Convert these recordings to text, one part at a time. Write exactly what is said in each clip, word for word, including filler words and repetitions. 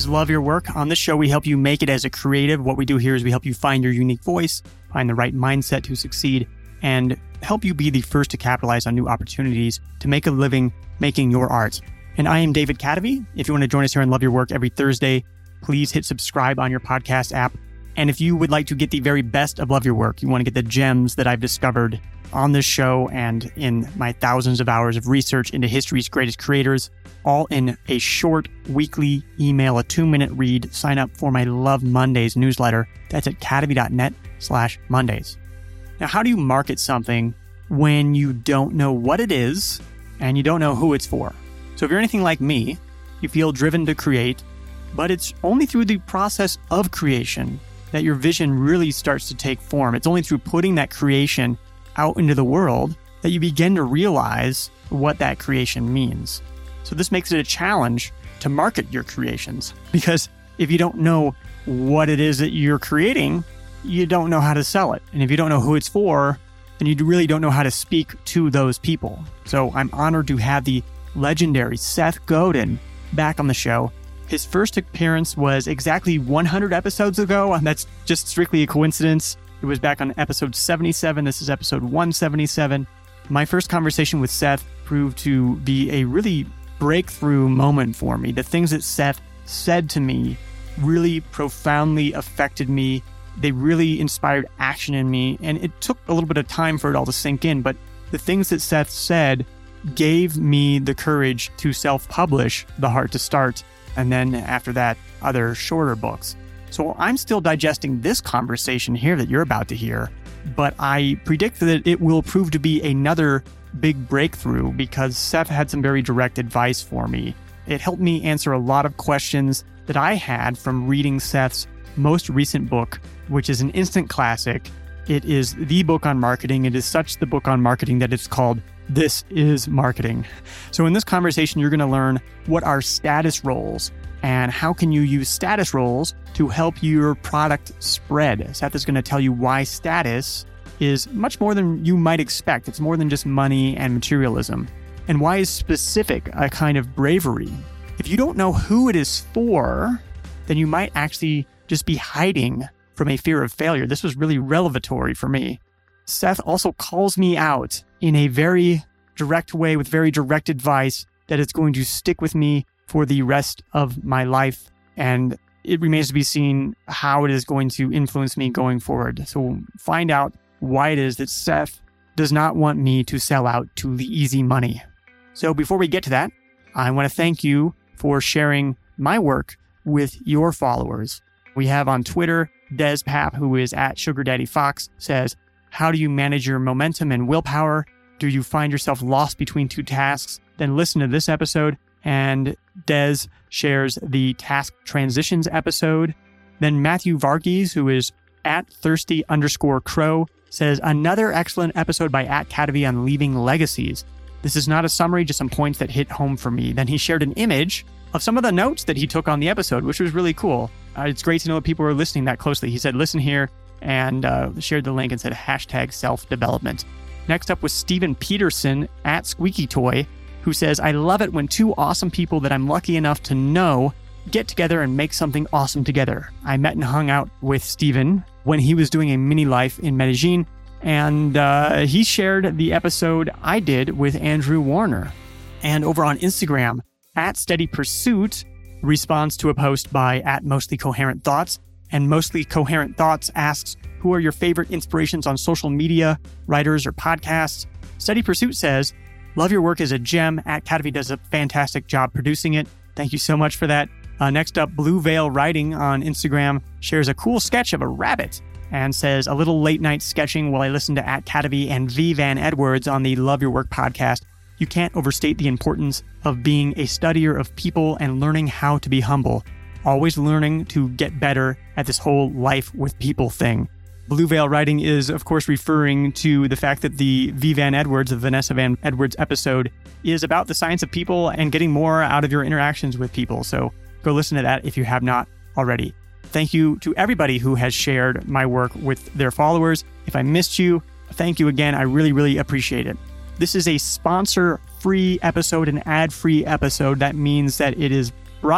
is Love Your Work. On this show, we help you make it as a creative. What we do here is we help you find your unique voice, find the right mindset to succeed, and help you be the first to capitalize on new opportunities to make a living making your art. And I am David Kadavy. If you want to join us here on Love Your Work every Thursday, please hit subscribe on your podcast app. And if you would like to get the very best of Love Your Work, you want to get the gems that I've discovered on this show and in my thousands of hours of research into history's greatest creators, all in a short weekly email, a two-minute read, sign up for my Love Mondays newsletter. That's at kadavy.net slash Mondays. Now, how do you market something when you don't know what it is and you don't know who it's for? So if you're anything like me, you feel driven to create, but it's only through the process of creation that your vision really starts to take form. It's only through putting that creation out into the world that you begin to realize what that creation means. So this makes it a challenge to market your creations, because if you don't know what it is that you're creating, you don't know how to sell it. And if you don't know who it's for, then you really don't know how to speak to those people. So I'm honored to have the legendary Seth Godin back on the show. His first appearance was exactly one hundred episodes ago, and that's just strictly a coincidence. It was back on episode seventy-seven. This is episode one seventy-seven. My first conversation with Seth proved to be a really breakthrough moment for me. The things that Seth said to me really profoundly affected me. They really inspired action in me, and it took a little bit of time for it all to sink in, but the things that Seth said gave me the courage to self-publish The Heart to Start, and then after that, other shorter books. So I'm still digesting this conversation here that you're about to hear, but I predict that it will prove to be another big breakthrough because Seth had some very direct advice for me. It helped me answer a lot of questions that I had from reading Seth's most recent book, which is an instant classic. It is the book on marketing. It is such the book on marketing that it's called This is Marketing. So in this conversation, you're going to learn what are status roles and how can you use status roles to help your product spread. Seth is going to tell you why status is much more than you might expect. It's more than just money and materialism. And why is specific a kind of bravery? If you don't know who it is for, then you might actually just be hiding from a fear of failure. This was really revelatory for me. Seth also calls me out in a very direct way with very direct advice that is going to stick with me for the rest of my life. And it remains to be seen how it is going to influence me going forward. So find out why it is that Seth does not want me to sell out to the easy money. So before we get to that, I want to thank you for sharing my work with your followers. We have on Twitter, Des Papp, who is at Sugar Daddy Fox, says, how do you manage your momentum and willpower? Do you find yourself lost between two tasks? Then listen to this episode. And Des shares the task transitions episode. Then Matthew Varghese, who is at thirsty underscore crow, says, another excellent episode by at Kadavy on leaving legacies. This is not a summary, just some points that hit home for me. Then he shared an image of some of the notes that he took on the episode, which was really cool. Uh, it's great to know that people are listening that closely. He said, listen here, and uh, shared the link and said, hashtag self-development. Next up was Steven Peterson at Squeaky Toy, who says, I love it when two awesome people that I'm lucky enough to know get together and make something awesome together. I met and hung out with Steven when he was doing a mini life in Medellin, and uh, he shared the episode I did with Andrew Warner. And over on Instagram, at Steady Pursuit responds to a post by at Mostly Coherent Thoughts, and Mostly Coherent Thoughts asks, who are your favorite inspirations on social media, writers, or podcasts? Steady Pursuit says, love your work as a gem. At Kadavy does a fantastic job producing it. Thank you so much for that. Uh, next up, Blue Veil Writing on Instagram shares a cool sketch of a rabbit and says, a little late night sketching while I listen to at Kadavy and V Van Edwards on the Love Your Work podcast. You can't overstate the importance of being a studier of people and learning how to be humble. Always learning to get better at this whole life with people thing. Blue Veil Writing is, of course, referring to the fact that the V Van Edwards, the Vanessa Van Edwards episode, is about the science of people and getting more out of your interactions with people. So go listen to that if you have not already. Thank you to everybody who has shared my work with their followers. If I missed you, thank you again. I really, really appreciate it. This is a sponsor-free episode, an ad-free episode. That means that it is brought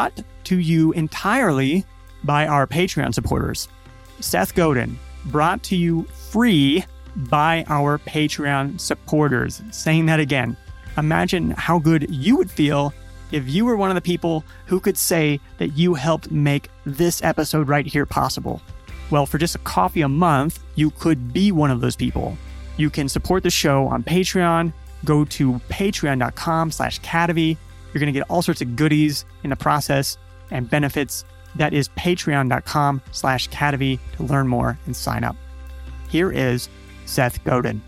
to you entirely by our Patreon supporters. Seth Godin, brought to you free by our Patreon supporters. Saying that again, imagine how good you would feel if you were one of the people who could say that you helped make this episode right here possible. Well, for just a coffee a month, you could be one of those people. You can support the show on Patreon. Go to patreon.com slash Cadavy. You're going to get all sorts of goodies in the process and benefits. That is patreon.com slash Cadavy to learn more and sign up. Here is Seth Godin.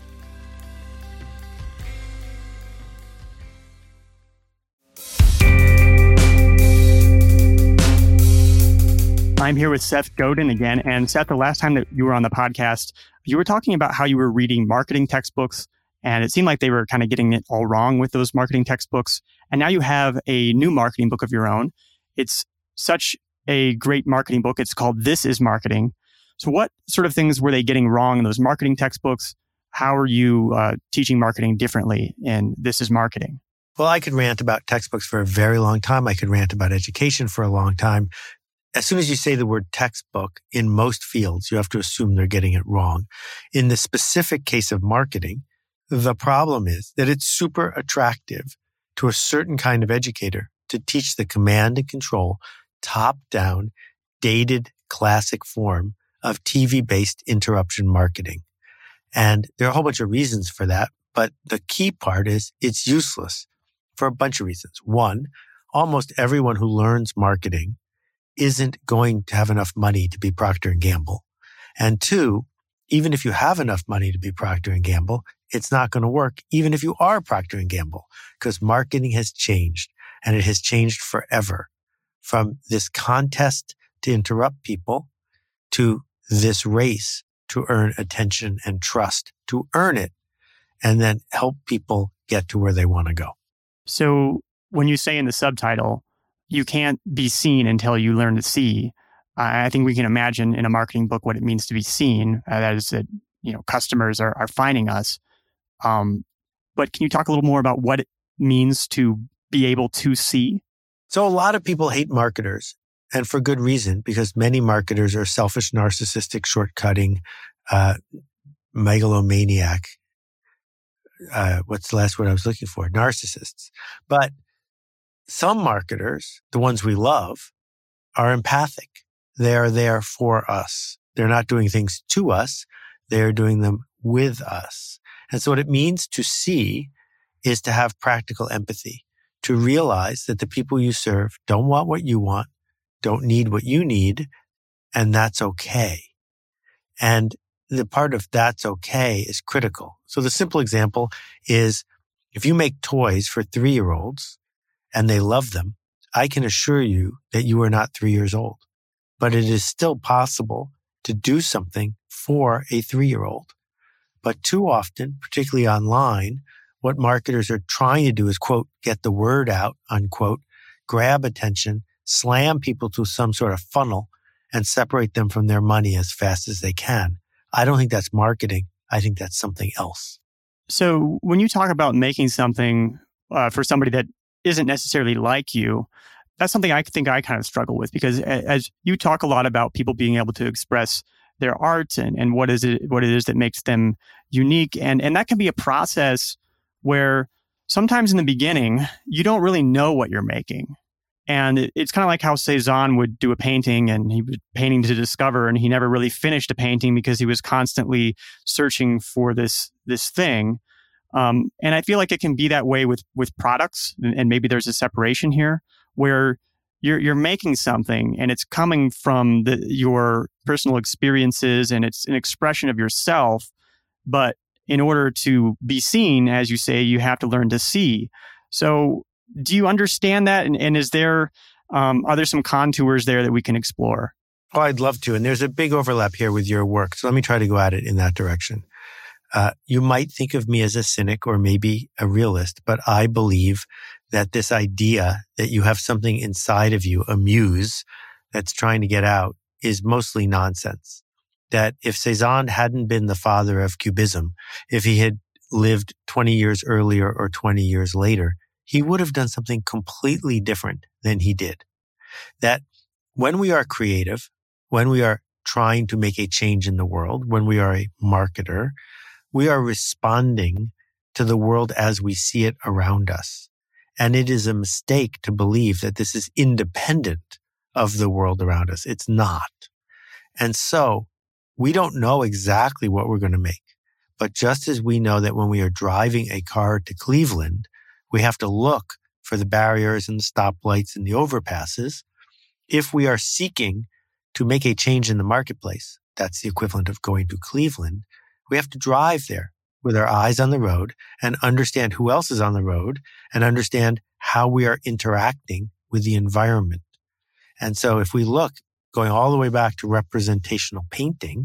I'm here with Seth Godin again. And Seth, the last time that you were on the podcast, you were talking about how you were reading marketing textbooks, and it seemed like they were kind of getting it all wrong with those marketing textbooks. And now you have a new marketing book of your own. It's such a great marketing book. It's called This Is Marketing. So what sort of things were they getting wrong in those marketing textbooks? How are you uh, teaching marketing differently in This Is Marketing? Well, I could rant about textbooks for a very long time. I could rant about education for a long time. As soon as you say the word textbook in most fields, you have to assume they're getting it wrong. In the specific case of marketing, the problem is that it's super attractive to a certain kind of educator to teach the command and control, top-down, dated, classic form of T V-based interruption marketing. And there are a whole bunch of reasons for that, but the key part is it's useless for a bunch of reasons. One, almost everyone who learns marketing isn't going to have enough money to be Procter and Gamble. And two, even if you have enough money to be Procter and Gamble, it's not going to work even if you are Procter and Gamble, because marketing has changed, and it has changed forever. From this contest to interrupt people to this race to earn attention and trust, to earn it, and then help people get to where they want to go. So when you say in the subtitle, you can't be seen until you learn to see, I think we can imagine in a marketing book what it means to be seen. Uh, that is that, you know, customers are, are finding us. Um, but can you talk a little more about what it means to be able to see? So a lot of people hate marketers, and for good reason, because many marketers are selfish, narcissistic, short-cutting, uh, megalomaniac. Uh, what's the last word I was looking for? Narcissists. But some marketers, the ones we love, are empathic. They are there for us. They're not doing things to us. They're doing them with us. And so what it means to see is to have practical empathy, to realize that the people you serve don't want what you want, don't need what you need, and that's okay. And the part of that's okay is critical. So the simple example is if you make toys for three-year-olds and they love them, I can assure you that you are not three years old. But it is still possible to do something for a three-year-old. But too often, particularly online, what marketers are trying to do is, quote, get the word out, unquote, grab attention, slam people to some sort of funnel, and separate them from their money as fast as they can. I don't think that's marketing. I think that's something else. So when you talk about making something uh, for somebody that isn't necessarily like you, that's something I think I kind of struggle with, because as you talk a lot about people being able to express their art and, and what is it what it is that makes them unique. And, and that can be a process where sometimes in the beginning, you don't really know what you're making. And it, it's kind of like how Cezanne would do a painting, and he was painting to discover, and he never really finished a painting because he was constantly searching for this this thing. Um, and I feel like it can be that way with with products, and, and maybe there's a separation here where you're you're making something and it's coming from the, your personal experiences, and it's an expression of yourself. But in order to be seen, as you say, you have to learn to see. So do you understand that? And, and is there, um, are there some contours there that we can explore? Oh, I'd love to. And there's a big overlap here with your work. So let me try to go at it in that direction. Uh, you might think of me as a cynic or maybe a realist, but I believe that this idea that you have something inside of you, a muse that's trying to get out, is mostly nonsense. That if Cezanne hadn't been the father of Cubism, if he had lived twenty years earlier or twenty years later, he would have done something completely different than he did. that when we are creative, when we are trying to make a change in the world, when we are a marketer, we are responding to the world as we see it around us. And it is a mistake to believe that this is independent of the world around us. It's not. And so we don't know exactly what we're going to make. But just as we know that when we are driving a car to Cleveland, we have to look for the barriers and the stoplights and the overpasses, if we are seeking to make a change in the marketplace, that's the equivalent of going to Cleveland, we have to drive there with our eyes on the road and understand who else is on the road and understand how we are interacting with the environment. And so if we look, going all the way back to representational painting,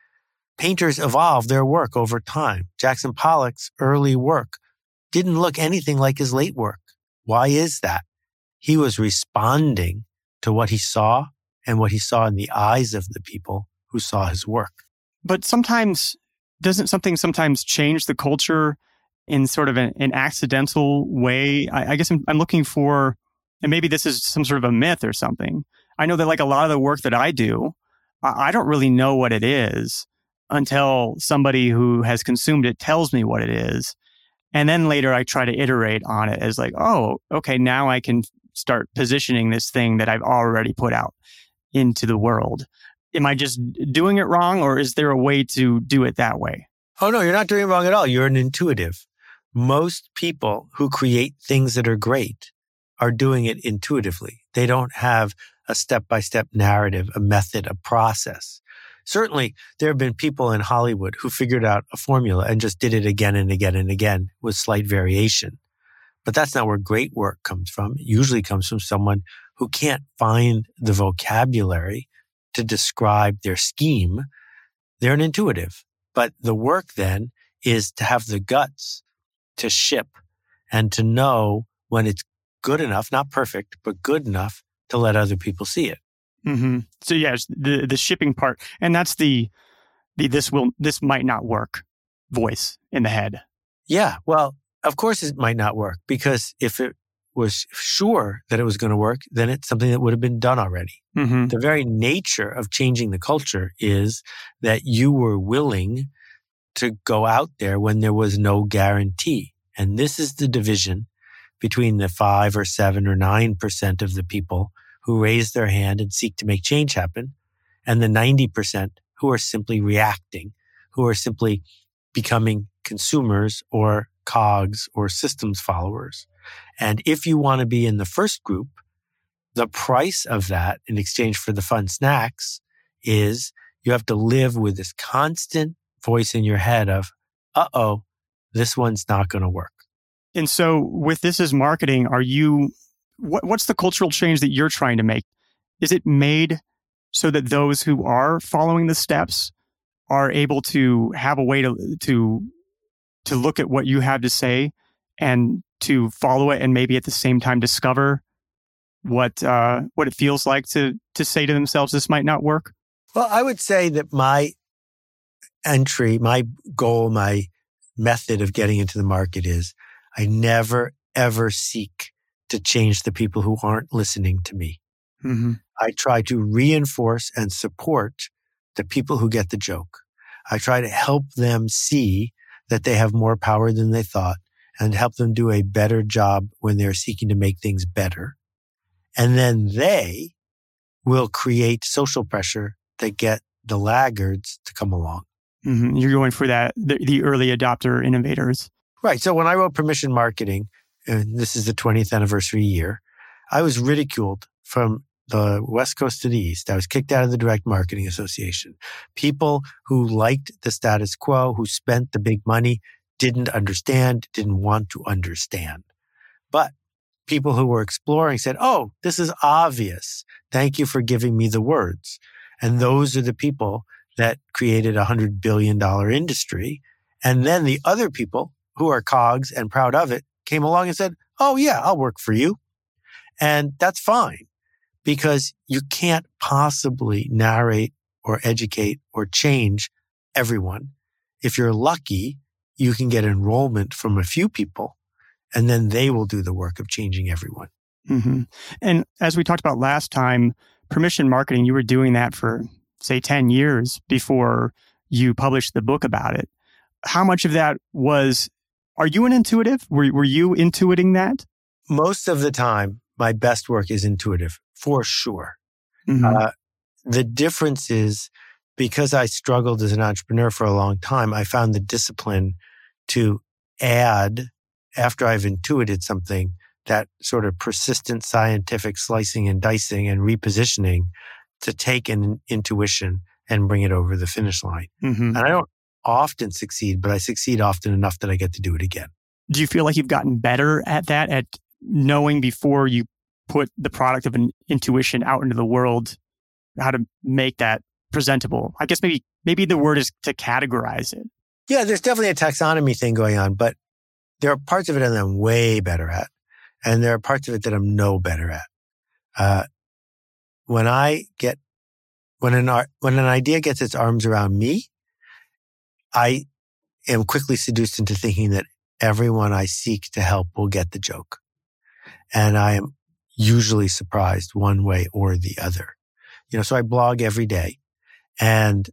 painters evolved their work over time. Jackson Pollock's early work didn't look anything like his late work. Why is that? He was responding to what he saw and what he saw in the eyes of the people who saw his work. But sometimes, doesn't something sometimes change the culture in sort of an, an accidental way? I, I guess I'm, I'm looking for, and maybe this is some sort of a myth or something. I know that like a lot of the work that I do, I, I don't really know what it is until somebody who has consumed it tells me what it is. And then later I try to iterate on it as like, oh, okay, now I can start positioning this thing that I've already put out into the world. Am I just doing it wrong, or is there a way to do it that way? Oh, no, you're not doing it wrong at all. You're an intuitive. Most people who create things that are great are doing it intuitively. They don't have a step-by-step narrative, a method, a process. Certainly, there have been people in Hollywood who figured out a formula and just did it again and again and again with slight variation. But that's not where great work comes from. It usually comes from someone who can't find the vocabulary to describe their scheme. They're an intuitive. But the work then is to have the guts to ship and to know when it's good enough, not perfect, but good enough to let other people see it. Mm-hmm. So yes, the the shipping part, and that's the the this will this might not work voice in the head. Yeah, well, of course it might not work, because if it was sure that it was going to work, then it's something that would have been done already. Mm-hmm. The very nature of changing the culture is that you were willing to go out there when there was no guarantee. And this is the division between the five or seven or nine percent of the people who raise their hand and seek to make change happen, and the ninety percent who are simply reacting, who are simply becoming consumers or cogs or systems followers. And if you want to be in the first group, the price of that in exchange for the fun snacks is you have to live with this constant voice in your head of, uh-oh, this one's not going to work. And so with this as marketing, are you, what, what's the cultural change that you're trying to make? Is it made so that those who are following the steps are able to have a way to, to, to look at what you have to say and to follow it, and maybe at the same time discover what, uh, what it feels like to, to say to themselves, this might not work? Well, I would say that my entry, my goal, my method of getting into the market is I never, ever seek to change the people who aren't listening to me. Mm-hmm. I try to reinforce and support the people who get the joke. I try to help them see that they have more power than they thought and help them do a better job when they're seeking to make things better. And then they will create social pressure that get the laggards to come along. Mm-hmm. You're going for that, the, the early adopter innovators. Right. So when I wrote Permission Marketing, and this is the twentieth anniversary year, I was ridiculed from the West Coast to the East. I was kicked out of the Direct Marketing Association. People who liked the status quo, who spent the big money, didn't understand, didn't want to understand. But people who were exploring said, oh, this is obvious. Thank you for giving me the words. And those are the people that created a one hundred billion dollars industry. And then the other people who are cogs and proud of it came along and said, oh yeah, I'll work for you. And that's fine, because you can't possibly narrate or educate or change everyone. If you're lucky, you can get enrollment from a few people, and then they will do the work of changing everyone. Mm-hmm. And as we talked about last time, permission marketing, you were doing that for, say, ten years before you published the book about it. How much of that was, are you an intuitive? Were, were you intuiting that? Most of the time, my best work is intuitive, for sure. Mm-hmm. Uh, the difference is because I struggled as an entrepreneur for a long time, I found the discipline to add, after I've intuited something, that sort of persistent scientific slicing and dicing and repositioning to take an intuition and bring it over the finish line. Mm-hmm. And I don't often succeed, but I succeed often enough that I get to do it again. Do you feel like you've gotten better at that, at knowing before you put the product of an intuition out into the world, how to make that presentable? I guess maybe maybe the word is to categorize it. Yeah, there's definitely a taxonomy thing going on, but there are parts of it that I'm way better at, and there are parts of it that I'm no better at. Uh, when I get, when an art, when an idea gets its arms around me, I am quickly seduced into thinking that everyone I seek to help will get the joke. And I am usually surprised one way or the other. You know, so I blog every day, and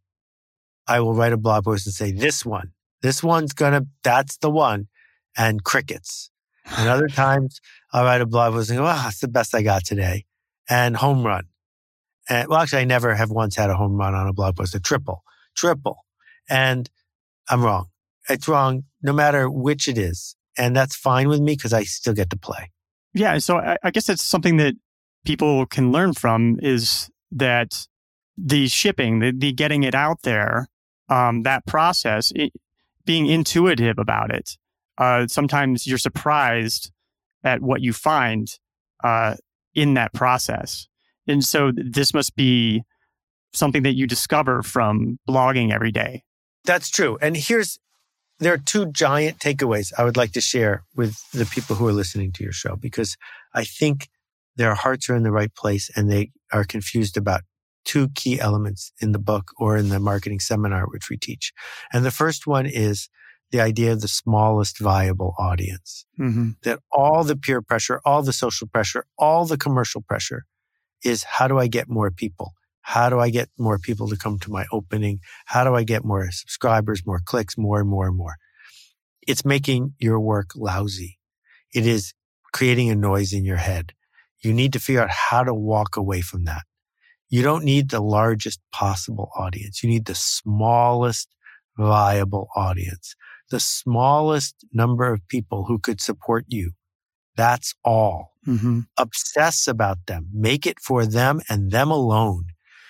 I will write a blog post and say, this one, this one's gonna, that's the one, and crickets. And other times I'll write a blog post and go, ah, oh, it's the best I got today, and home run. And well, actually, I never have once had a home run on a blog post, a triple, triple. And I'm wrong. It's wrong no matter which it is. And that's fine with me because I still get to play. Yeah. So I, I guess that's something that people can learn from, is that the shipping, the, the getting it out there, um, that process, it, being intuitive about it. Uh, sometimes you're surprised at what you find uh, in that process. And so this must be something that you discover from blogging every day. That's true. And here's, there are two giant takeaways I would like to share with the people who are listening to your show, because I think their hearts are in the right place and they are confused about two key elements in the book or in the marketing seminar, which we teach. And the first one is the idea of the smallest viable audience. Mm-hmm. That all the peer pressure, all the social pressure, all the commercial pressure is, how do I get more people? How do I get more people to come to my opening? How do I get more subscribers, more clicks, more and more and more? It's making your work lousy. It is creating a noise in your head. You need to figure out how to walk away from that. You don't need the largest possible audience. You need the smallest viable audience, the smallest number of people who could support you. That's all. Mm-hmm. Obsess about them. Make it for them and them alone.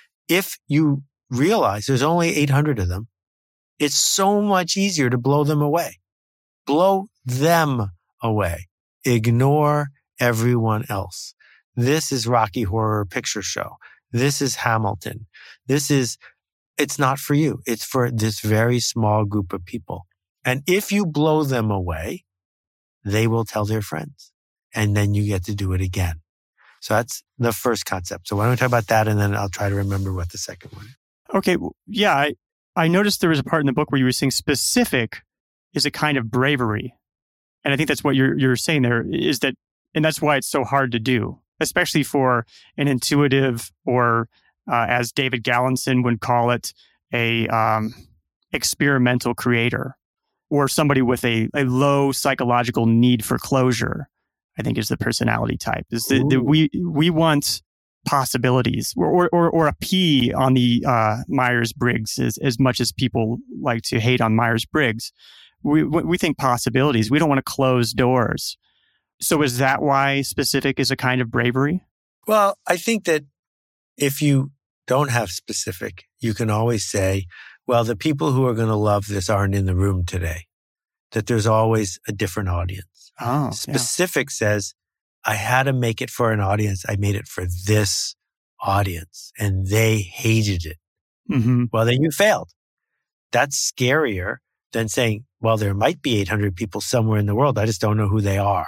If you realize there's only eight hundred of them, it's so much easier to blow them away. Blow them away. Ignore everyone else. This is Rocky Horror Picture Show. This is Hamilton. This is, it's not for you. It's for this very small group of people. And if you blow them away, they will tell their friends. And then you get to do it again. So that's the first concept. So why don't we talk about that, and then I'll try to remember what the second one is. Okay. Yeah. I, I noticed there was a part in the book where you were saying specific is a kind of bravery. And I think that's what you're you're saying there, is that, and that's why it's so hard to do, especially for an intuitive, or uh, as David Gallinson would call it, a um, experimental creator, or somebody with a, a low psychological need for closure, I think is the personality type. Is that, that we we want possibilities, or or or a P on the uh, Myers-Briggs, as as much as people like to hate on Myers-Briggs. We we think possibilities. We don't want to close doors. So is that why specific is a kind of bravery? Well, I think that if you don't have specific, you can always say, well, the people who are going to love this aren't in the room today. That there's always a different audience. Oh, Specific yeah. says, I had to make it for an audience. I made it for this audience, and they hated it. Mm-hmm. Well, then you failed. That's scarier than saying, well, there might be eight hundred people somewhere in the world. I just don't know who they are.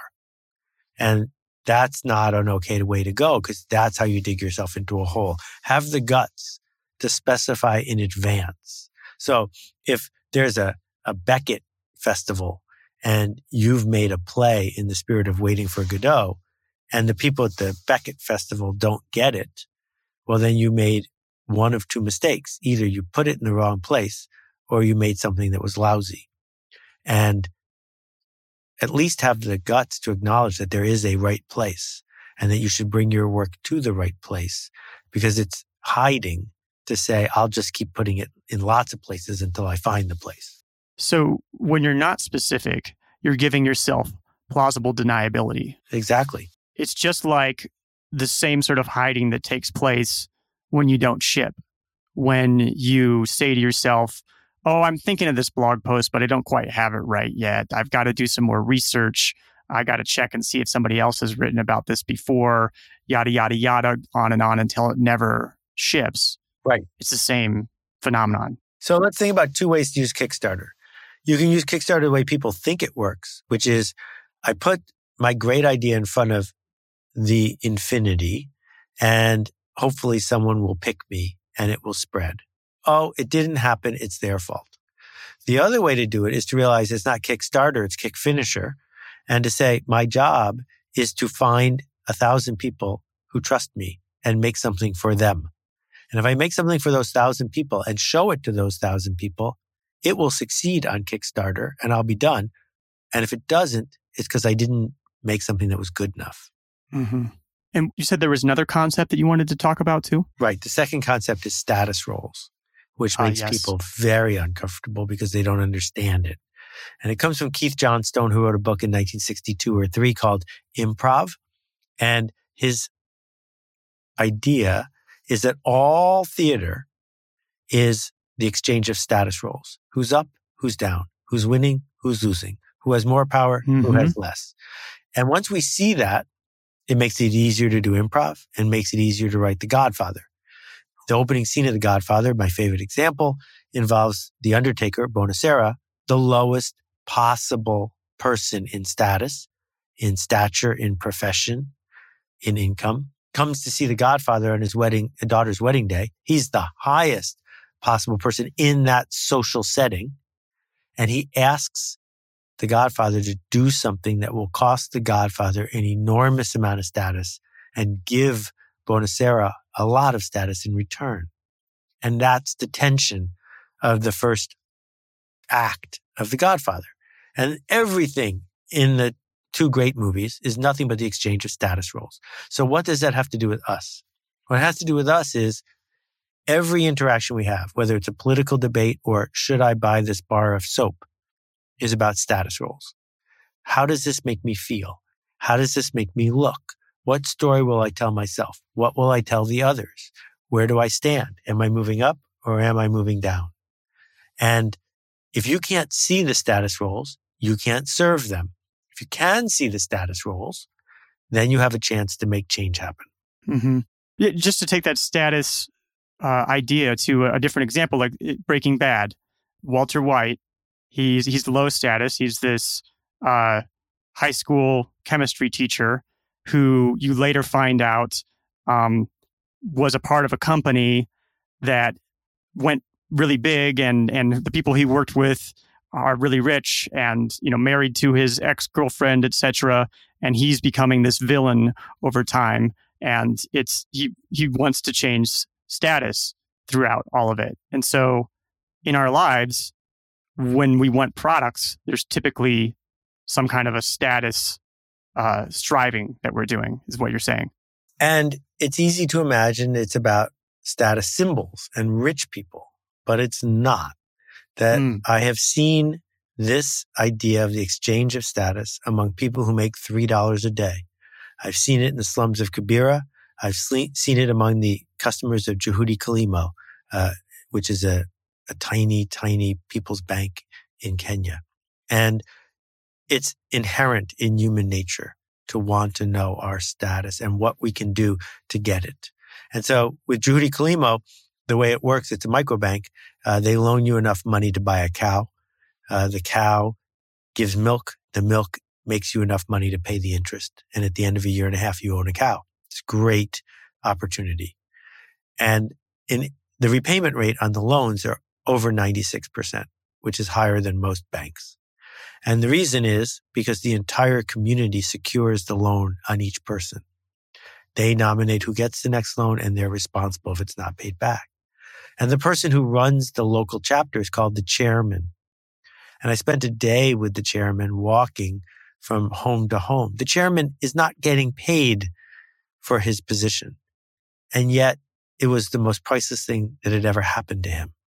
And that's not an okay way to go, because that's how you dig yourself into a hole. Have the guts to specify in advance. So if there's a, a Beckett festival and you've made a play in the spirit of Waiting for Godot, and the people at the Beckett Festival don't get it, well, then you made one of two mistakes. Either you put it in the wrong place or you made something that was lousy. And at least have the guts to acknowledge that there is a right place and that you should bring your work to the right place, because it's hiding to say, I'll just keep putting it in lots of places until I find the place. So when you're not specific, you're giving yourself plausible deniability. Exactly. It's just like the same sort of hiding that takes place when you don't ship. When you say to yourself, oh, I'm thinking of this blog post, but I don't quite have it right yet. I've got to do some more research. I got to check and see if somebody else has written about this before, yada, yada, yada, on and on until it never ships. Right. It's the same phenomenon. So let's think about two ways to use Kickstarter. You can use Kickstarter the way people think it works, which is I put my great idea in front of the infinity and hopefully someone will pick me and it will spread. Oh, it didn't happen. It's their fault. The other way to do it is to realize it's not Kickstarter, it's Kickfinisher. And to say, my job is to find a thousand people who trust me and make something for them. And if I make something for those thousand people and show it to those thousand people, it will succeed on Kickstarter and I'll be done. And if it doesn't, it's because I didn't make something that was good enough. Mm-hmm. And you said there was another concept that you wanted to talk about too? Right. The second concept is status roles, which makes uh, yes. people very uncomfortable because they don't understand it. And it comes from Keith Johnstone, who wrote a book in nineteen sixty-two or three called Improv. And his idea is that all theater is the exchange of status roles. Who's up, who's down, who's winning, who's losing, who has more power, mm-hmm. who has less. And once we see that, it makes it easier to do improv and makes it easier to write The Godfather. The opening scene of The Godfather, my favorite example, involves the Undertaker, Bonacera, the lowest possible person in status, in stature, in profession, in income, comes to see The Godfather on his wedding, a daughter's wedding day. He's the highest possible person in that social setting. And he asks The Godfather to do something that will cost The Godfather an enormous amount of status and give Bonacera a lot of status in return. And that's the tension of the first act of The Godfather. And everything in the two great movies is nothing but the exchange of status roles. So what does that have to do with us? What it has to do with us is every interaction we have, whether it's a political debate or should I buy this bar of soap, is about status roles. How does this make me feel? How does this make me look? What story will I tell myself? What will I tell the others? Where do I stand? Am I moving up or am I moving down? And if you can't see the status roles, you can't serve them. If you can see the status roles, then you have a chance to make change happen. Mm-hmm. Yeah, just to take that status uh, idea to a different example, like Breaking Bad, Walter White, he's he's low status. He's this uh, high school chemistry teacher who you later find out um, was a part of a company that went really big, and and the people he worked with are really rich and, you know, married to his ex-girlfriend, et cetera. And he's becoming this villain over time. And it's he he wants to change status throughout all of it. And so in our lives, when we want products, there's typically some kind of a status uh, striving that we're doing, is what you're saying. And it's easy to imagine it's about status symbols and rich people, but it's not. That mm. I have seen this idea of the exchange of status among people who make three dollars a day. I've seen it in the slums of Kibera. I've seen it among the customers of Juhudi Kilimo, uh, which is a, a tiny, tiny people's bank in Kenya. And it's inherent in human nature to want to know our status and what we can do to get it. And so with Juhudi Kilimo, the way it works, it's a microbank. Uh, they loan you enough money to buy a cow. Uh, the cow gives milk. The milk makes you enough money to pay the interest. And at the end of a year and a half, you own a cow. It's a great opportunity. And in the repayment rate on the loans are over ninety-six percent, which is higher than most banks. And the reason is because the entire community secures the loan on each person. They nominate who gets the next loan, and they're responsible if it's not paid back. And the person who runs the local chapter is called the chairman. And I spent a day with the chairman walking from home to home. The chairman is not getting paid for his position. And yet it was the most priceless thing that had ever happened to him.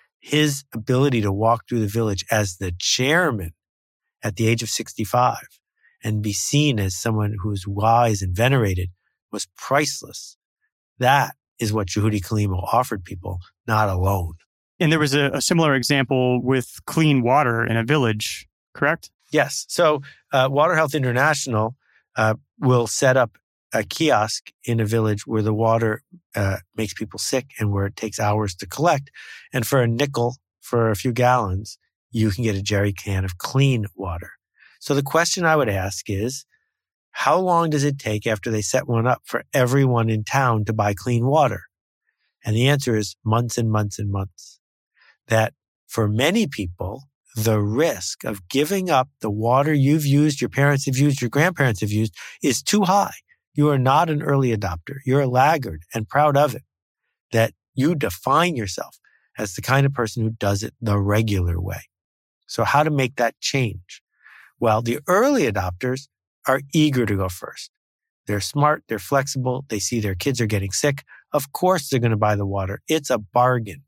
His ability to walk through the village as the chairman at the age of sixty-five and be seen as someone who's wise and venerated was priceless. That is what Yehudy Kalimo offered people, not a loan. And there was a, a similar example with clean water in a village, correct? Yes. So uh, Water Health International uh, will set up a kiosk in a village where the water uh, makes people sick and where it takes hours to collect. And for a nickel, for a few gallons, you can get a jerry can of clean water. So the question I would ask is, how long does it take after they set one up for everyone in town to buy clean water? And the answer is months and months and months. That for many people, the risk of giving up the water you've used, your parents have used, your grandparents have used, is too high. You are not an early adopter. You're a laggard and proud of it. That you define yourself as the kind of person who does it the regular way. So how to make that change? Well, the early adopters are eager to go first. They're smart, they're flexible, they see their kids are getting sick. Of course they're going to buy the water. It's a bargain.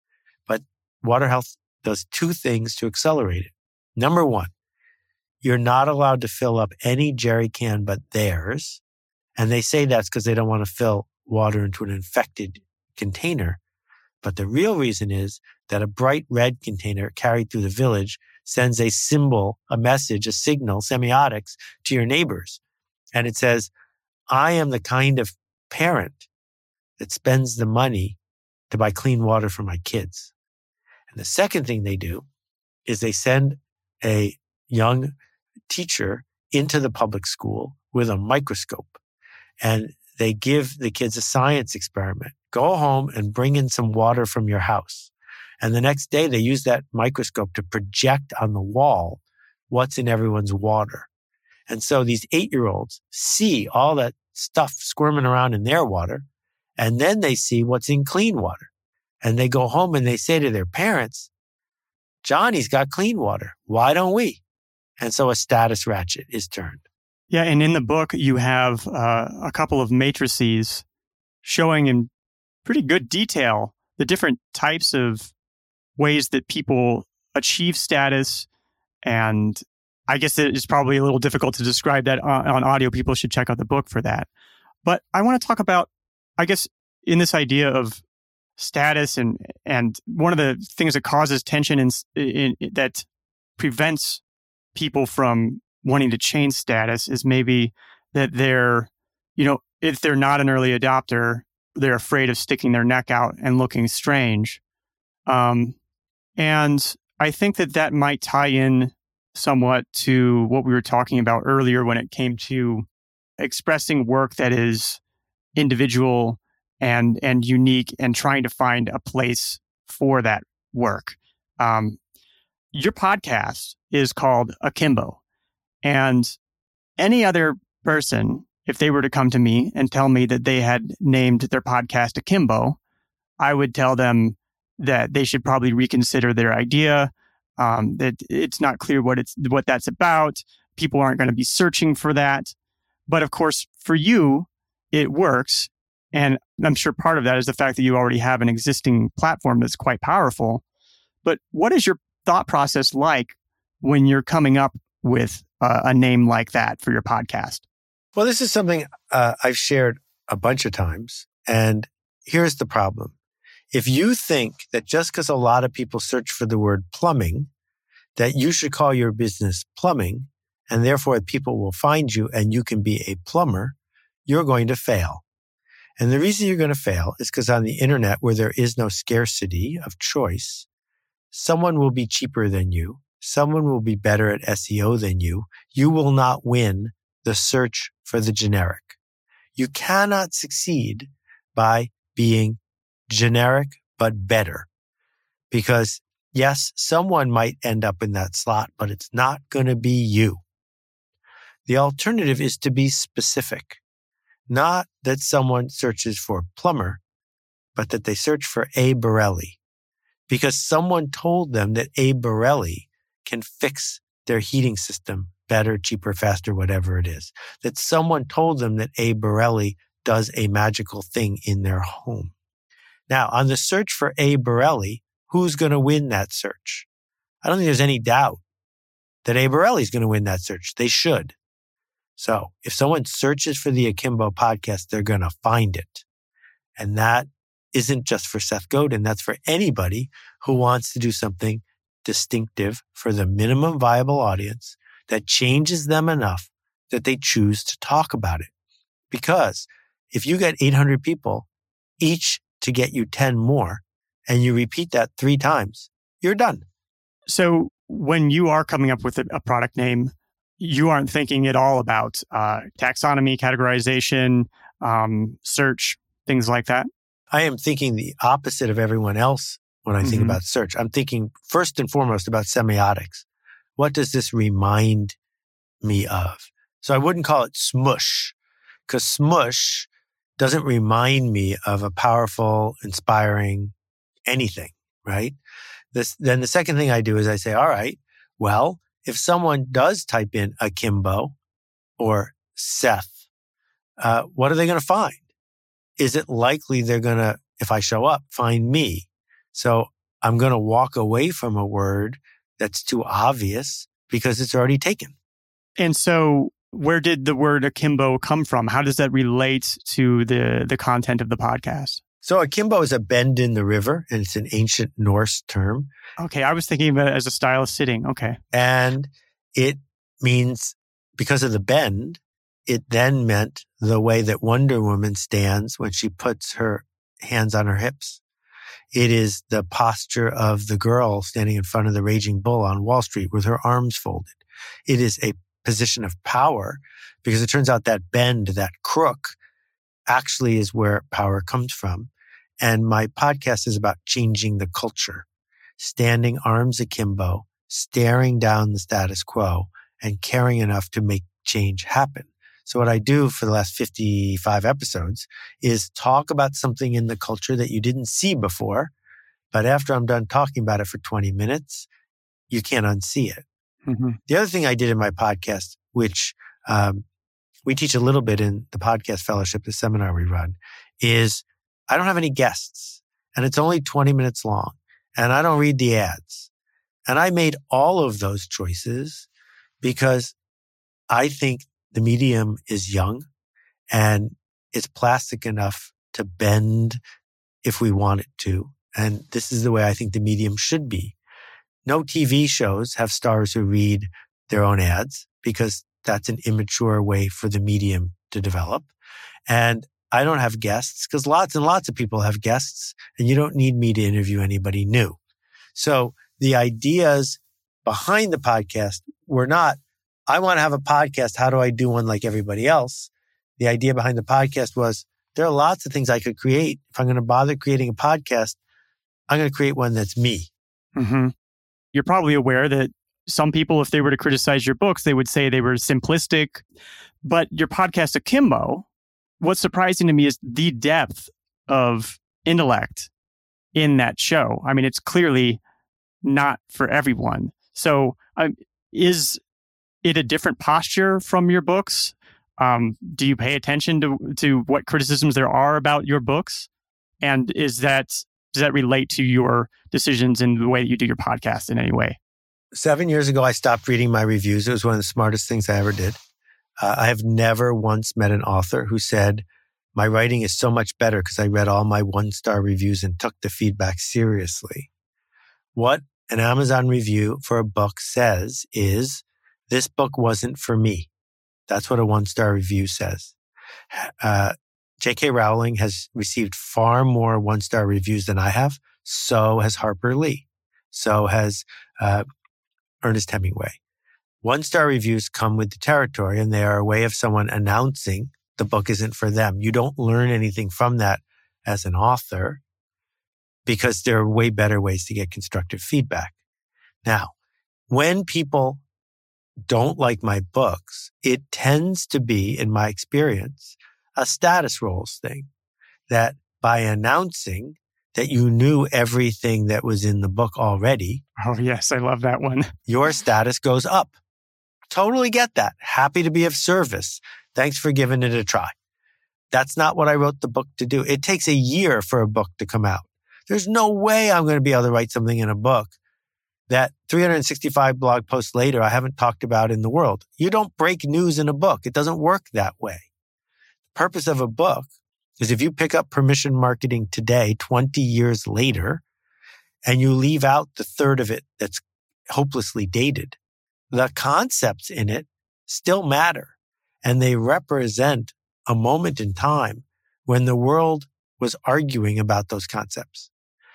But Water Health does two things to accelerate it. Number one, you're not allowed to fill up any jerry can but theirs. And they say that's because they don't want to fill water into an infected container. But the real reason is that a bright red container carried through the village sends a symbol, a message, a signal, semiotics to your neighbors. And it says, I am the kind of parent that spends the money to buy clean water for my kids. And the second thing they do is they send a young teacher into the public school with a microscope. And they give the kids a science experiment. Go home and bring in some water from your house. And the next day, they use that microscope to project on the wall what's in everyone's water. And so these eight-year-olds see all that stuff squirming around in their water, and then they see what's in clean water. And they go home and they say to their parents, Johnny's got clean water. Why don't we? And so a status ratchet is turned. Yeah, and in the book, you have uh, a couple of matrices showing in pretty good detail the different types of ways that people achieve status. And I guess it's probably a little difficult to describe that on, on audio. People should check out the book for that. But I want to talk about, I guess, in this idea of status and and one of the things that causes tension in, in, in that prevents people from wanting to change status is maybe that they're, you know, if they're not an early adopter, they're afraid of sticking their neck out and looking strange. Um, and I think that that might tie in somewhat to what we were talking about earlier when it came to expressing work that is individual and and unique and trying to find a place for that work. Um, your podcast is called Akimbo. And any other person, if they were to come to me and tell me that they had named their podcast Akimbo, I would tell them that they should probably reconsider their idea, um, that it's not clear what it's what that's about. People aren't going to be searching for that. But of course, for you, it works. And I'm sure part of that is the fact that you already have an existing platform that's quite powerful. But what is your thought process like when you're coming up with uh, a name like that for your podcast? Well, this is something uh, I've shared a bunch of times. And here's the problem. If you think that just because a lot of people search for the word plumbing, that you should call your business plumbing, and therefore people will find you and you can be a plumber, you're going to fail. And the reason you're going to fail is because on the internet, where there is no scarcity of choice, someone will be cheaper than you. Someone will be better at S E O than you. You will not win the search for the generic. You cannot succeed by being generic but better, because Yes, someone might end up in that slot, but it's not going to be you. The alternative is to be specific. Not that someone searches for plumber, but that they search for A. Borelli, because someone told them that A. Borelli can fix their heating system better, cheaper, faster, whatever it is. That someone told them that A. Borelli does a magical thing in their home. Now, on the search for A. Borelli, who's going to win that search? I don't think there's any doubt that A. Borelli is going to win that search. They should. So if someone searches for the Akimbo podcast, they're going to find it. And that isn't just for Seth Godin. That's for anybody who wants to do something distinctive for the minimum viable audience that changes them enough that they choose to talk about it. Because if you get eight hundred people, each to get you ten more, and you repeat that three times, you're done. So when you are coming up with a, a product name, you aren't thinking at all about uh, taxonomy, categorization, um, search, things like that? I am thinking the opposite of everyone else when I think mm-hmm. about search. I'm thinking first and foremost about semiotics. What does this remind me of? So I wouldn't call it smush, because smush doesn't remind me of a powerful, inspiring anything, right? This, then the second thing I do is I say, all right, well, if someone does type in Akimbo or Seth, uh, what are they going to find? Is it likely they're going to, if I show up, find me? So I'm going to walk away from a word that's too obvious because it's already taken. And so where did the word Akimbo come from? How does that relate to the, the content of the podcast? So Akimbo is a bend in the river, and it's an ancient Norse term. Okay, I was thinking of it as a style of sitting. Okay. And it means, because of the bend, it then meant the way that Wonder Woman stands when she puts her hands on her hips. It is the posture of the girl standing in front of the raging bull on Wall Street with her arms folded. It is a position of power, because it turns out that bend, that crook, actually is where power comes from. And my podcast is about changing the culture, standing arms akimbo, staring down the status quo, and caring enough to make change happen. So what I do for the last fifty-five episodes is talk about something in the culture that you didn't see before, but after I'm done talking about it for twenty minutes, you can't unsee it. Mm-hmm. The other thing I did in my podcast, which um, we teach a little bit in the podcast fellowship, the seminar we run, is I don't have any guests, and it's only twenty minutes long, and I don't read the ads. And I made all of those choices because I think the medium is young and it's plastic enough to bend if we want it to. And this is the way I think the medium should be. No T V shows have stars who read their own ads, because that's an immature way for the medium to develop. And I don't have guests because lots and lots of people have guests, and you don't need me to interview anybody new. So the ideas behind the podcast were not, I want to have a podcast. How do I do one like everybody else? The idea behind the podcast was, there are lots of things I could create. If I'm going to bother creating a podcast, I'm going to create one that's me. Mm-hmm. You're probably aware that some people, if they were to criticize your books, they would say they were simplistic. But your podcast, Akimbo, what's surprising to me is the depth of intellect in that show. I mean, it's clearly not for everyone. So um, is it a different posture from your books? Um, do you pay attention to, to what criticisms there are about your books? And is that does that relate to your decisions in the way that you do your podcast in any way? Seven years ago, I stopped reading my reviews. It was one of the smartest things I ever did. Uh, I have never once met an author who said, my writing is so much better because I read all my one-star reviews and took the feedback seriously. What an Amazon review for a book says is, this book wasn't for me. That's what a one-star review says. Uh, J K Rowling has received far more one-star reviews than I have. So has Harper Lee. So has uh, Ernest Hemingway. One-star reviews come with the territory, and they are a way of someone announcing the book isn't for them. You don't learn anything from that as an author, because there are way better ways to get constructive feedback. Now, when people don't like my books, it tends to be, in my experience, a status roles thing. That by announcing that you knew everything that was in the book already. Oh, yes, I love that one. Your status goes up. Totally get that. Happy to be of service. Thanks for giving it a try. That's not what I wrote the book to do. It takes a year for a book to come out. There's no way I'm going to be able to write something in a book that three hundred sixty-five blog posts later I haven't talked about in the world. You don't break news in a book. It doesn't work that way. The purpose of a book is if you pick up Permission Marketing today, twenty years later, and you leave out the third of it that's hopelessly dated, the concepts in it still matter. And they represent a moment in time when the world was arguing about those concepts.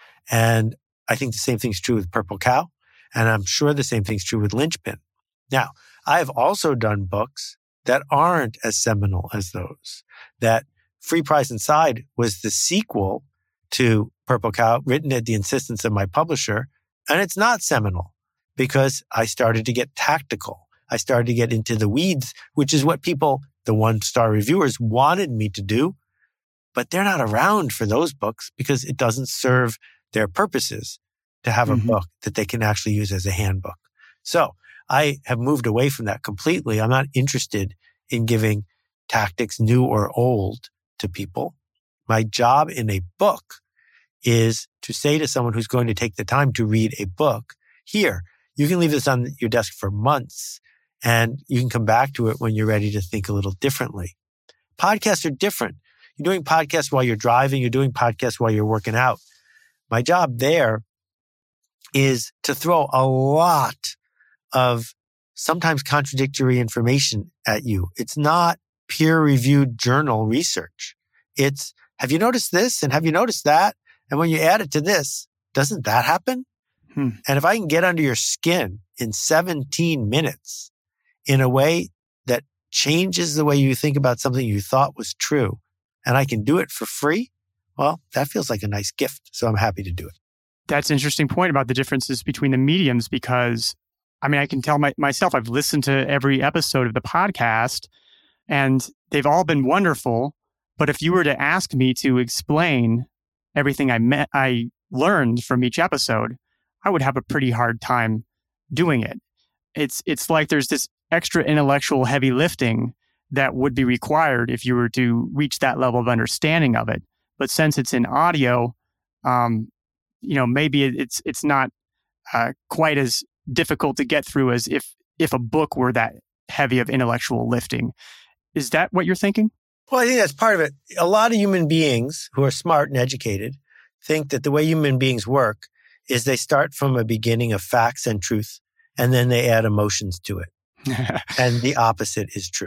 And I think the same thing's true with Purple Cow. And I'm sure the same thing's true with Linchpin. Now, I have also done books that aren't as seminal as those. That Free Price Inside was the sequel to Purple Cow, written at the insistence of my publisher. And it's not seminal because I started to get tactical. I started to get into the weeds, which is what people, the one-star reviewers, wanted me to do. But they're not around for those books because it doesn't serve their purposes to have a mm-hmm. book that they can actually use as a handbook. So I have moved away from that completely. I'm not interested in giving tactics, new or old, to people. My job in a book is to say to someone who's going to take the time to read a book, here, you can leave this on your desk for months and you can come back to it when you're ready to think a little differently. Podcasts are different. You're doing podcasts while you're driving. You're doing podcasts while you're working out. My job there is to throw a lot of sometimes contradictory information at you. It's not peer-reviewed journal research. It's, have you noticed this? And have you noticed that? And when you add it to this, doesn't that happen? Hmm. And if I can get under your skin in seventeen minutes in a way that changes the way you think about something you thought was true, and I can do it for free, well, that feels like a nice gift. So I'm happy to do it. That's an interesting point about the differences between the mediums because, I mean, I can tell my, myself, I've listened to every episode of the podcast and they've all been wonderful. But if you were to ask me to explain everything I met, I learned from each episode, I would have a pretty hard time doing it. It's it's like there's this extra intellectual heavy lifting that would be required if you were to reach that level of understanding of it. But since it's in audio, um, you know, maybe it's it's not uh, quite as difficult to get through as if if a book were that heavy of intellectual lifting. Is that what you're thinking? Well, I think that's part of it. A lot of human beings who are smart and educated think that the way human beings work is they start from a beginning of facts and truth, and then they add emotions to it. And the opposite is true.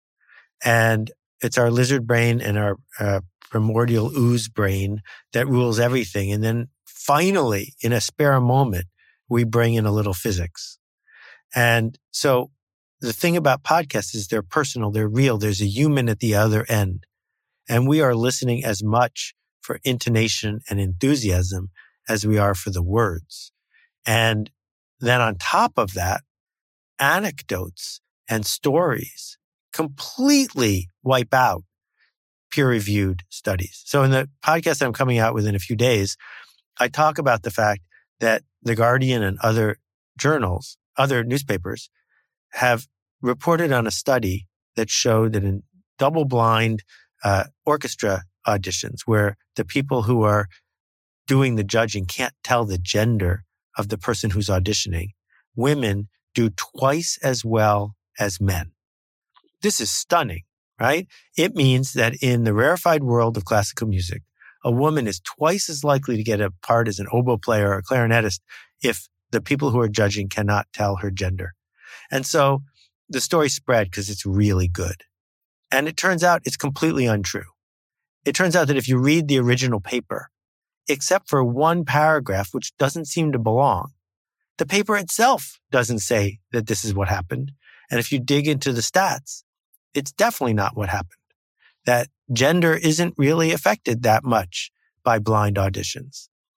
And it's our lizard brain and our uh, primordial ooze brain that rules everything. And then finally, in a spare moment, we bring in a little physics. And so the thing about podcasts is they're personal, they're real. There's a human at the other end. And we are listening as much for intonation and enthusiasm as we are for the words. And then on top of that, anecdotes and stories completely wipe out peer-reviewed studies. So in the podcast I'm coming out with in a few days, I talk about the fact that The Guardian and other journals, other newspapers, have reported on a study that showed that in double-blind uh, orchestra auditions, where the people who are doing the judging can't tell the gender of the person who's auditioning, women do twice as well as men. This is stunning, right? It means that in the rarefied world of classical music, a woman is twice as likely to get a part as an oboe player or a clarinetist if the people who are judging cannot tell her gender. And so the story spread because it's really good. And it turns out it's completely untrue. It turns out that if you read the original paper, except for one paragraph, which doesn't seem to belong, the paper itself doesn't say that this is what happened. And if you dig into the stats, it's definitely not what happened. That gender isn't really affected that much by blind auditions.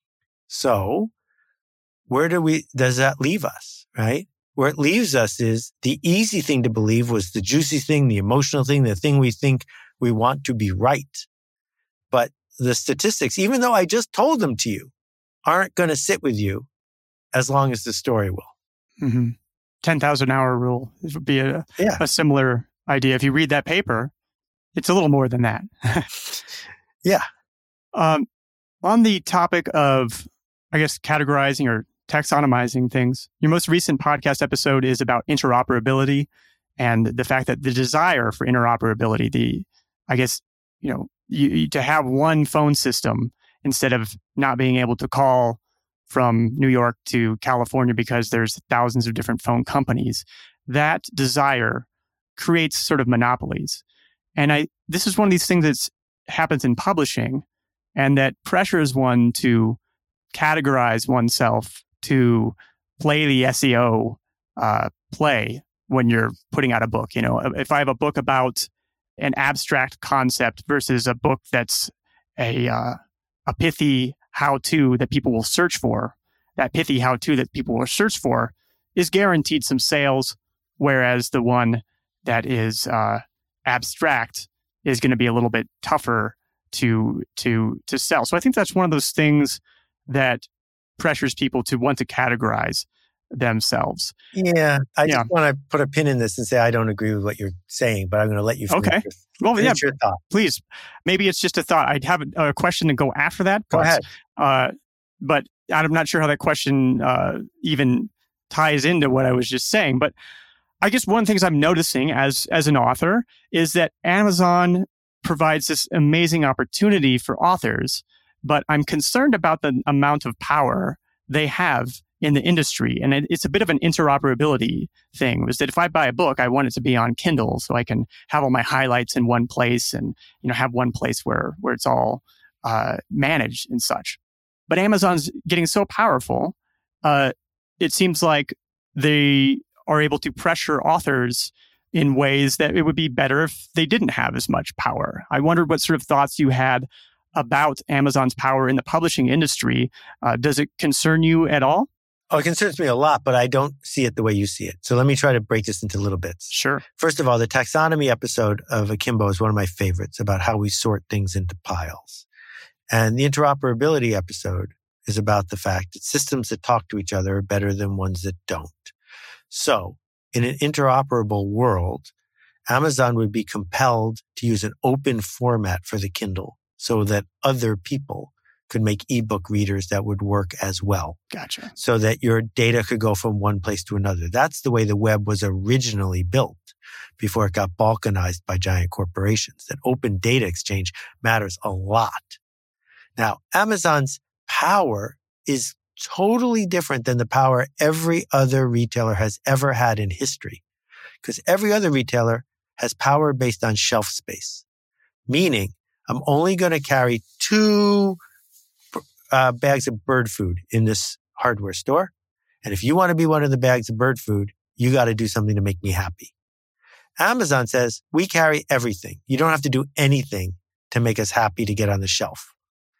So where do we, does that leave us, right? Where it leaves us is the easy thing to believe was the juicy thing, the emotional thing, the thing we think we want to be right. But the statistics, even though I just told them to you, aren't going to sit with you as long as the story will. Mm-hmm. ten thousand hour rule would be a, yeah. a similar idea. If you read that paper, it's a little more than that. yeah. Um, on the topic of, I guess, categorizing or taxonomizing things, your most recent podcast episode is about interoperability and the fact that the desire for interoperability, the, I guess, you know, you, you, to have one phone system instead of not being able to call from New York to California because there's thousands of different phone companies, that desire creates sort of monopolies. And I, this is one of these things that happens in publishing and that pressures one to categorize oneself, to play the S E O uh, play when you're putting out a book. You know, if I have a book about an abstract concept versus a book that's a uh, a pithy how-to that people will search for, that pithy how-to that people will search for is guaranteed some sales, whereas the one that is uh, abstract is going to be a little bit tougher to to to sell. So I think that's one of those things that pressures people to want to categorize themselves. Yeah, I yeah. just want to put a pin in this and say I don't agree with what you're saying, but I'm going to let you finish okay. your, well, finish yeah, your thought. Please. Maybe it's just a thought. I'd have a, a question to go after that. Go but, ahead. Uh, but I'm not sure how that question uh, even ties into what I was just saying. But I guess one of the things I'm noticing as as an author is that Amazon provides this amazing opportunity for authors, but I'm concerned about the amount of power they have in the industry. And it, it's a bit of an interoperability thing, was that if I buy a book, I want it to be on Kindle so I can have all my highlights in one place and, you know, have one place where, where it's all uh, managed and such. But Amazon's getting so powerful, uh, it seems like they are able to pressure authors in ways that it would be better if they didn't have as much power. I wondered what sort of thoughts you had about Amazon's power in the publishing industry. Uh, does it concern you at all? Oh, it concerns me a lot, but I don't see it the way you see it. So let me try to break this into little bits. Sure. First of all, the taxonomy episode of Akimbo is one of my favorites about how we sort things into piles. And the interoperability episode is about the fact that systems that talk to each other are better than ones that don't. So in an interoperable world, Amazon would be compelled to use an open format for the Kindle so that other people could make ebook readers that would work as well. Gotcha. So that your data could go from one place to another. That's the way the web was originally built before it got balkanized by giant corporations. That open data exchange matters a lot. Now, Amazon's power is totally different than the power every other retailer has ever had in history. Because every other retailer has power based on shelf space. Meaning, I'm only going to carry two uh, bags of bird food in this hardware store. And if you want to be one of the bags of bird food, you got to do something to make me happy. Amazon says, we carry everything. You don't have to do anything to make us happy to get on the shelf.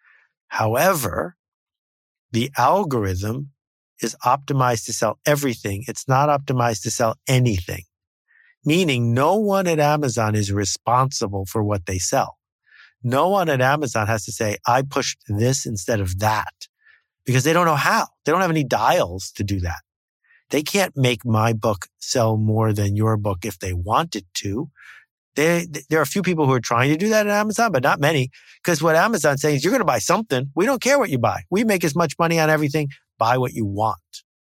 However, the algorithm is optimized to sell everything. It's not optimized to sell anything. Meaning no one at Amazon is responsible for what they sell. No one at Amazon has to say, I pushed this instead of that, because they don't know how. They don't have any dials to do that. They can't make my book sell more than your book if they wanted to. They, there are a few people who are trying to do that at Amazon, but not many, because what Amazon's saying is you're going to buy something. We don't care what you buy. We make as much money on everything. Buy what you want.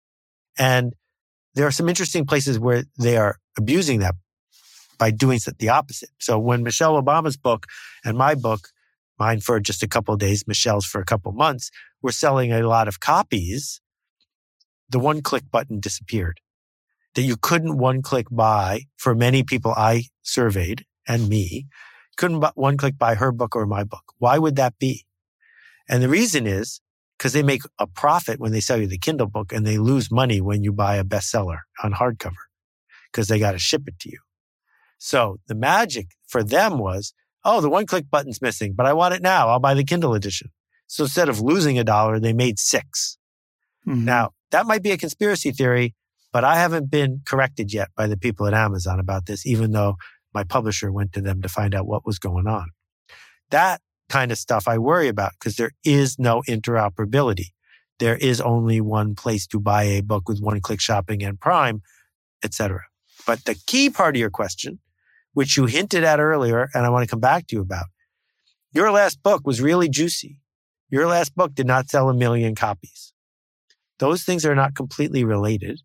And there are some interesting places where they are abusing that by doing the opposite. So when Michelle Obama's book and my book, mine for just a couple of days, Michelle's for a couple of months, were selling a lot of copies, the one-click button disappeared. That you couldn't one-click buy for many people I surveyed and me, couldn't one-click buy her book or my book. Why would that be? And the reason is because they make a profit when they sell you the Kindle book and they lose money when you buy a bestseller on hardcover because they got to ship it to you. So the magic for them was, oh, the one-click button's missing, but I want it now. I'll buy the Kindle edition. So instead of losing a dollar, they made six. Mm-hmm. Now, that might be a conspiracy theory, but I haven't been corrected yet by the people at Amazon about this, even though my publisher went to them to find out what was going on. That kind of stuff I worry about because there is no interoperability. There is only one place to buy a book with one-click shopping and Prime, et cetera. But the key part of your question, which you hinted at earlier, and I want to come back to you about, your last book was really juicy. Your last book did not sell a million copies. Those things are not completely related,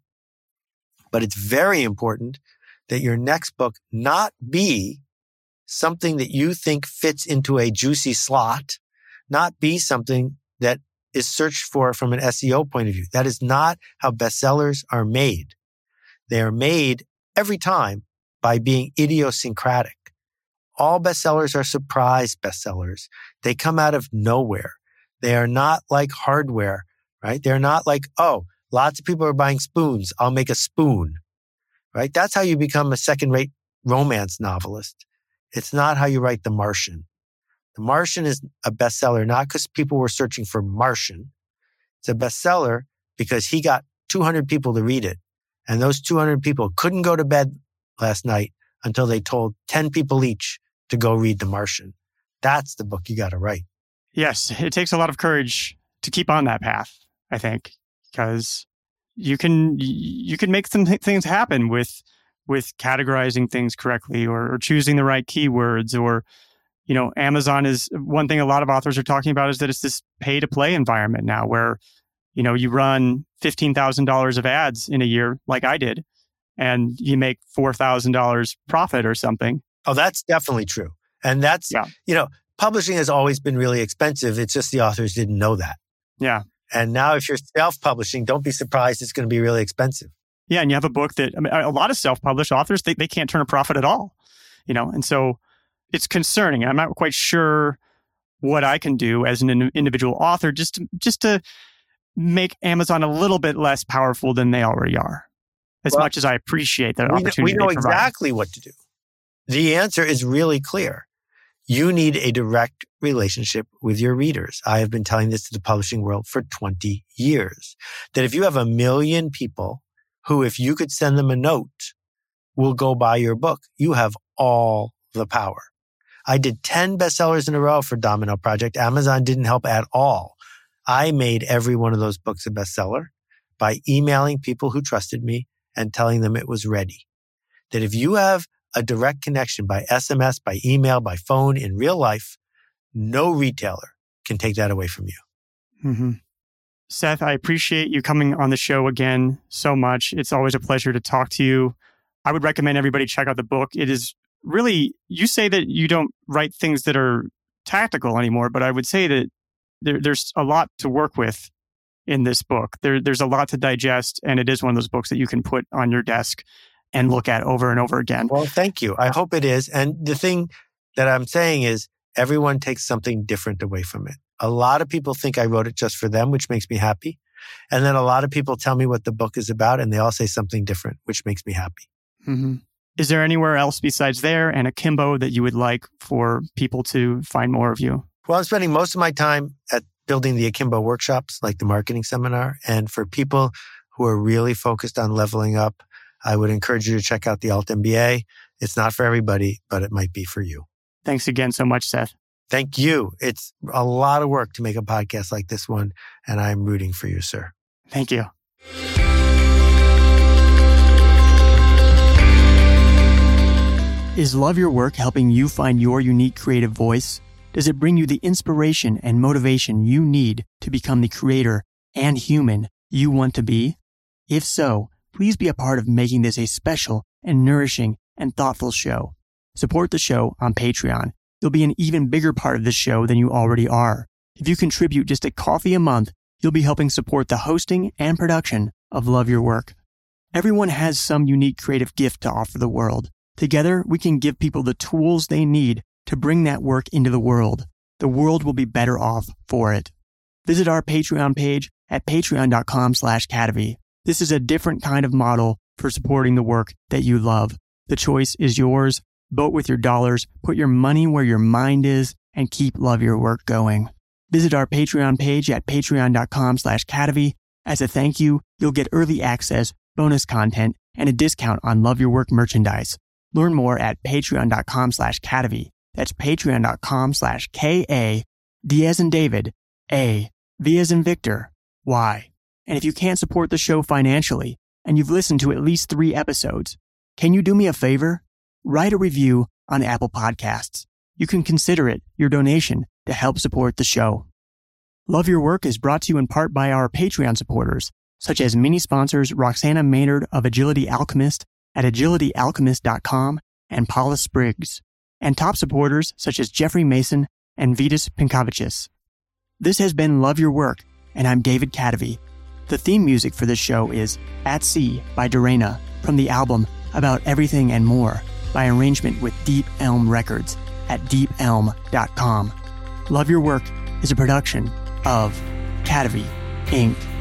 but it's very important that your next book not be something that you think fits into a juicy slot, not be something that is searched for from an S E O point of view. That is not how bestsellers are made. They are made every time by being idiosyncratic. All bestsellers are surprise bestsellers. They come out of nowhere. They are not like hardware, right? They're not like, oh, lots of people are buying spoons. I'll make a spoon, right? That's how you become a second-rate romance novelist. It's not how you write The Martian. The Martian is a bestseller not because people were searching for Martian. It's a bestseller because he got two hundred people to read it. And those two hundred people couldn't go to bed last night until they told ten people each to go read The Martian. That's the book you got to write. Yes, it takes a lot of courage to keep on that path, I think, because you can you can make some th- things happen with with categorizing things correctly or, or choosing the right keywords. Or, you know, Amazon is one thing a lot of authors are talking about is that it's this pay to play environment now where, you know, you run fifteen thousand dollars of ads in a year like I did, and you make four thousand dollars profit or something. Oh, that's definitely true. And that's, yeah. you know, publishing has always been really expensive. It's just the authors didn't know that. Yeah. And now if you're self-publishing, don't be surprised it's going to be really expensive. Yeah. And you have a book that, I mean, a lot of self-published authors, they, they can't turn a profit at all, you know? And so it's concerning. I'm not quite sure what I can do as an in- individual author just to, just to make Amazon a little bit less powerful than they already are. As well, much as I appreciate that we opportunity. Know, we know they provide. exactly what to do. The answer is really clear. You need a direct relationship with your readers. I have been telling this to the publishing world for twenty years, that if you have a million people who, if you could send them a note, will go buy your book, you have all the power. I did ten bestsellers in a row for Domino Project. Amazon didn't help at all. I made every one of those books a bestseller by emailing people who trusted me and telling them it was ready. That if you have a direct connection by S M S, by email, by phone, in real life, no retailer can take that away from you. Mm-hmm. Seth, I appreciate you coming on the show again so much. It's always a pleasure to talk to you. I would recommend everybody check out the book. It is really, you say that you don't write things that are tactical anymore, but I would say that there, there's a lot to work with in this book. There, there's a lot to digest, and it is one of those books that you can put on your desk and look at over and over again. Well, thank you. I hope it is. And the thing that I'm saying is everyone takes something different away from it. A lot of people think I wrote it just for them, which makes me happy. And then a lot of people tell me what the book is about, and they all say something different, which makes me happy. Mm-hmm. Is there anywhere else besides there and Akimbo that you would like for people to find more of you? Well, I'm spending most of my time at building the Akimbo workshops, like the marketing seminar. And for people who are really focused on leveling up, I would encourage you to check out the Alt M B A. It's not for everybody, but it might be for you. Thanks again so much, Seth. Thank you. It's a lot of work to make a podcast like this one, and I'm rooting for you, sir. Thank you. Is Love Your Work helping you find your unique creative voice? Does it bring you the inspiration and motivation you need to become the creator and human you want to be? If so, please be a part of making this a special and nourishing and thoughtful show. Support the show on Patreon. You'll be an even bigger part of this show than you already are. If you contribute just a coffee a month, you'll be helping support the hosting and production of Love Your Work. Everyone has some unique creative gift to offer the world. Together, we can give people the tools they need to bring that work into the world. The world will be better off for it. Visit our Patreon page at patreon.com slash Cadavy. This is a different kind of model for supporting the work that you love. The choice is yours. Vote with your dollars, put your money where your mind is, and keep Love Your Work going. Visit our Patreon page at patreon.com slash Cadavy. As a thank you, you'll get early access, bonus content, and a discount on Love Your Work merchandise. Learn more at patreon.com slash Cadavy. That's patreon.com slash K-A, D as in David, A, V as in Victor, Y. And if you can't support the show financially, and you've listened to at least three episodes, can you do me a favor? Write a review on Apple Podcasts. You can consider it your donation to help support the show. Love Your Work is brought to you in part by our Patreon supporters, such as mini sponsors Roxana Maynard of Agility Alchemist at agility alchemist dot com and Paula Spriggs, and top supporters such as Jeffrey Mason and Vitas Pinkovicius. This has been Love Your Work, and I'm David Cadavy. The theme music for this show is At Sea by Dorena from the album About Everything and More by arrangement with Deep Elm Records at deep elm dot com. Love Your Work is a production of Cadavy, Incorporated